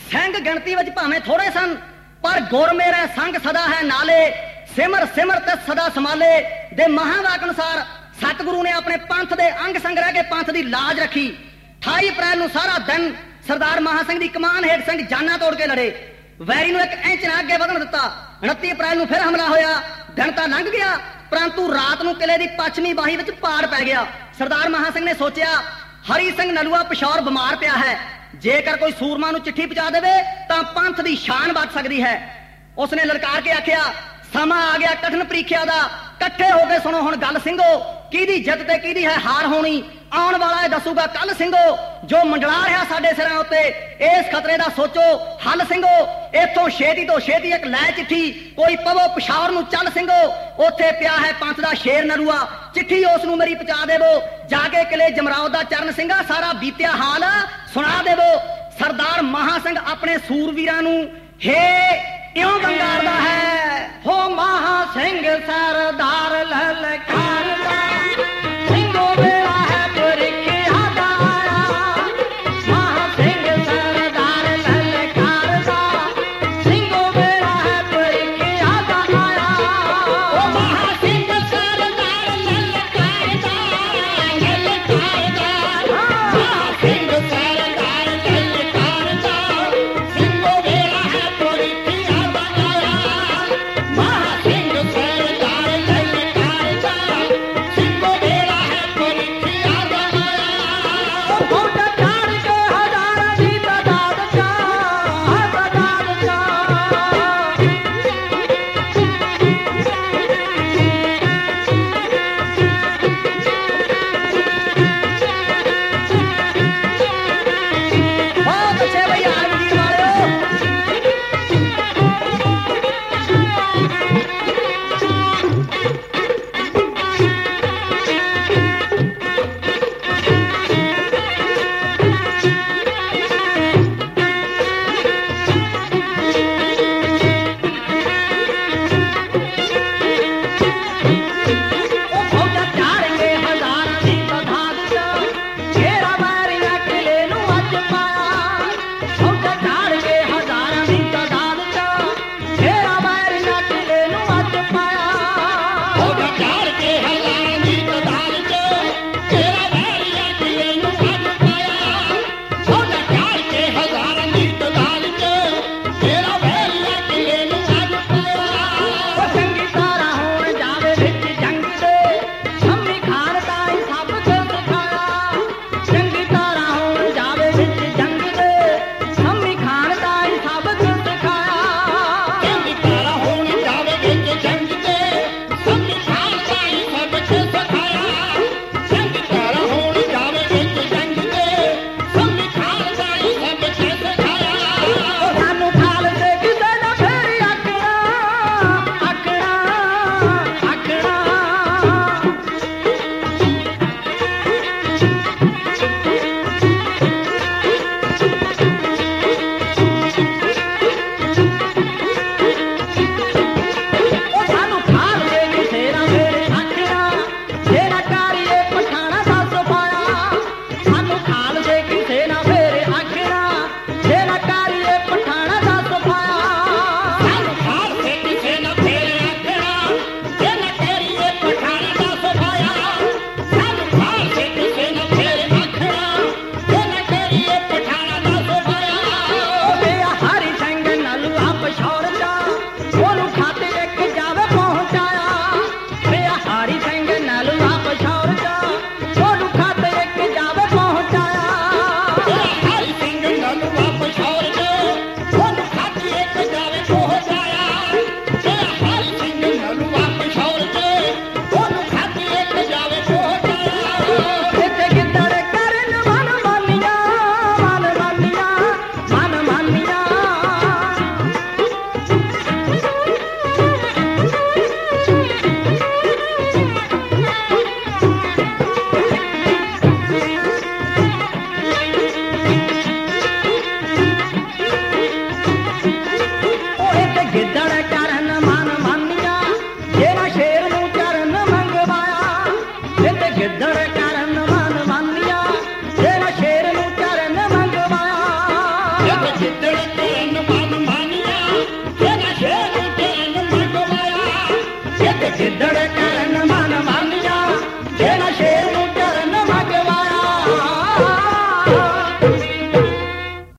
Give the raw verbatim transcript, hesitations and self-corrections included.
ਸਿੰਘ ਗਿਣਤੀ ਵਿੱਚ ਭਾਵੇਂ ਥੋੜੇ ਸਨ, ਪਰ ਗੁਰ ਮੇਰਾ ਸੰਗ ਸਦਾ ਹੈ ਨਾਲੇ, ਸਿਮਰ ਸਿਮਰ ਤੇ ਸਦਾ ਸਮਾਲੇ ਦੇ ਮਹਾਵਾਕ ਅਨੁਸਾਰ ਸਤਿਗੁਰੂ ਨੇ ਆਪਣੇ ਪੰਥ ਦੇ ਅੰਗ ਸੰਗ ਰਹਿ ਕੇ ਪੰਥ ਦੀ ਲਾਜ ਰੱਖੀ। ਅਠਾਈ ਅਪ੍ਰੈਲ ਨੂੰ ਸਾਰਾ ਦਿਨ ਸਰਦਾਰ ਮਹਾ ਸਿੰਘ ਦੀ ਕਮਾਨ ਹੇਠ ਸਿੰਘ ਜਾਨਾਂ ਤੋੜ ਕੇ ਲੜੇ, ਵੈਰੀ ਨੂੰ ਇੱਕ ਇੰਚ ਨਾ ਅੱਗੇ ਵਧਣ ਦਿੱਤਾ। ਉਨੱਤੀ ਅਪ੍ਰੈਲ ਨੂੰ ਫਿਰ ਹਮਲਾ ਹੋਇਆ। ਦਿਨ ਤਾਂ ਲੰਘ ਗਿਆ, ਪਰੰਤੂ ਰਾਤ ਨੂੰ ਕਿਲੇ ਦੀ ਪੱਛਮੀ ਬਾਹੀ ਵਿੱਚ ਪਾੜ ਪੈ ਗਿਆ। ਸਰਦਾਰ ਮਹਾ ਸਿੰਘ ਨੇ ਸੋਚਿਆ ਹਰੀ ਸਿੰਘ ਨਲੂਆ ਪਿਸ਼ੌਰ ਬਿਮਾਰ ਪਿਆ ਹੈ, ਜੇਕਰ ਕੋਈ ਸੂਰਮਾ ਨੂੰ ਚਿੱਠੀ ਪਹੁੰਚਾ ਦੇਵੇ ਤਾਂ ਪੰਥ ਦੀ ਸ਼ਾਨ ਵੱਧ ਸਕਦੀ ਹੈ। ਉਸਨੇ ਲਲਕਾਰ ਕੇ ਆਖਿਆ ਸਮਾਂ ਆ ਗਿਆ ਕਠਿਨ ਪ੍ਰੀਖਿਆ ਦਾ, ਇਕੱਠੇ ਹੋ ਕੇ ਸੁਣੋ ਹੁਣ ਗੱਲ ਸਿੰਘੋ, ਕਿਹਦੀ ਜਿੱਤ ਤੇ ਕਿਹਦੀ ਹੈ ਹਾਰ ਹੋਣੀ, ਆਉਣ ਵਾਲਾ ਇਹ ਦੱਸੂਗਾ ਕੱਲ ਸਿੰਘੋ। ਜੋ ਮੰਡਲਾ ਰਿਹਾ ਸਾਡੇ ਸਿਰਾਂ ਉੱਤੇ, ਇਸ ਖਤਰੇ ਦਾ ਸੋਚੋ ਹੱਲ ਸਿੰਘੋ। ਇੱਥੋਂ ਛੇਤੀ ਤੋਂ ਛੇਤੀ ਇੱਕ ਲੈ ਚਿੱਠੀ, ਕੋਈ ਪਵੋ ਪਿਸ਼ਾਵਰ ਨੂੰ ਚੱਲ ਸਿੰਘੋ, ਉੱਥੇ ਪਿਆ ਹੈ ਪੰਥ ਦਾ ਸ਼ੇਰ ਨਲੂਆ, ਚਿੱਠੀ ਉਸ ਨੂੰ ਮੇਰੀ ਪਹੁੰਚਾ ਦੇਵੋ। ਜਾ ਕੇ ਕਿਲੇ ਜਮਰਾਉ ਦਾ ਚਰਨ ਸਿੰਘਾ ਸਾਰਾ ਬੀਤਿਆ ਹਾਲ ਸੁਣਾ ਦੇਵੋ। ਸਰਦਾਰ ਮਹਾ ਸਿੰਘ ਆਪਣੇ ਸੂਰਵੀਰਾਂ ਨੂੰ ਹੇ ਇਉਂ ਵੰਗਾਰਦਾ ਹੈ, ਹੋ ਮਹਾ ਸਿੰਘ ਸਰਦਾਰ